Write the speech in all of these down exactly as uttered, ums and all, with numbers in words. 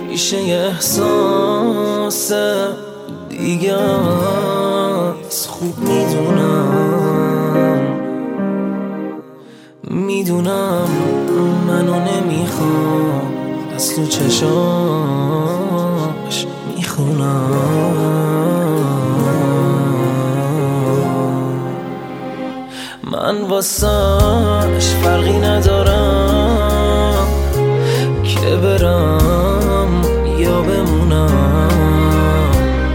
ریشه احساس دیگه است. خوب میدونم میدونم منو نمیخوام، از تو چشاش میخونم. من واسش فرقی ندارم که برم یا بمونم.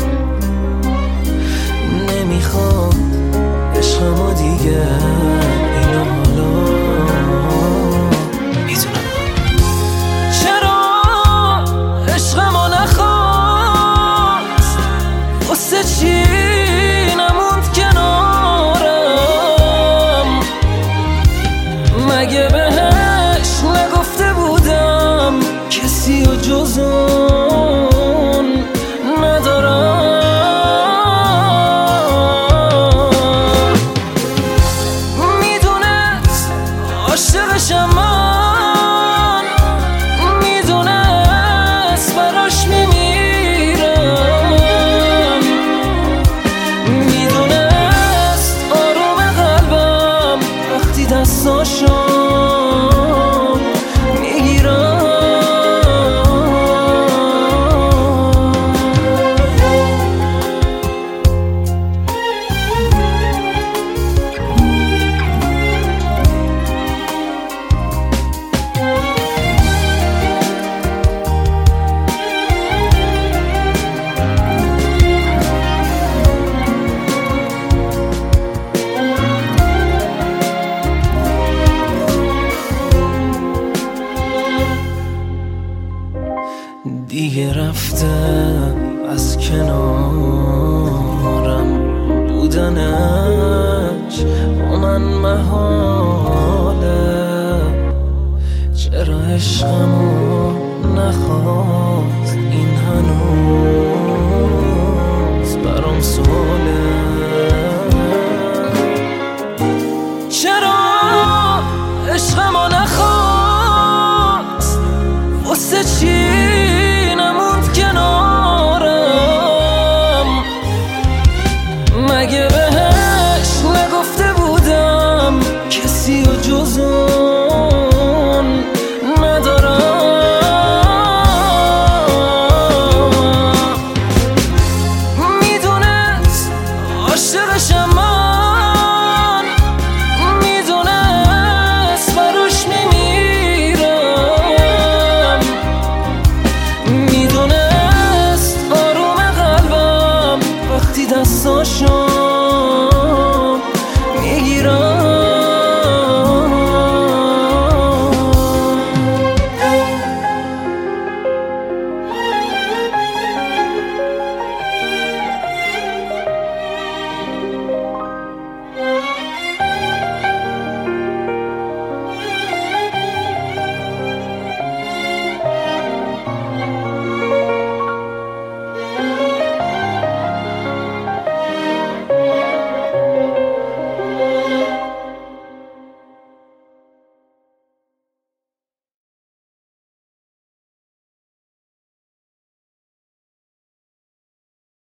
نمیخوام عشقمو دیگه اینو حالا میدونم. چرا عشقمو نخواست، واسه چی نموند کنارم؟ مگه بهش نگفته بودم کسی و جز اون ندارم؟ میدونست عاشقشم من، میدونست براش میمیرم، میدونست آروم قلبم وقتی دستاشو دیگه رفته از کنارم، بودنش با من محاله. چرا عشقمو نخواست، این هنوز برام سواله. چرا عشقمو نخواست، واسه چی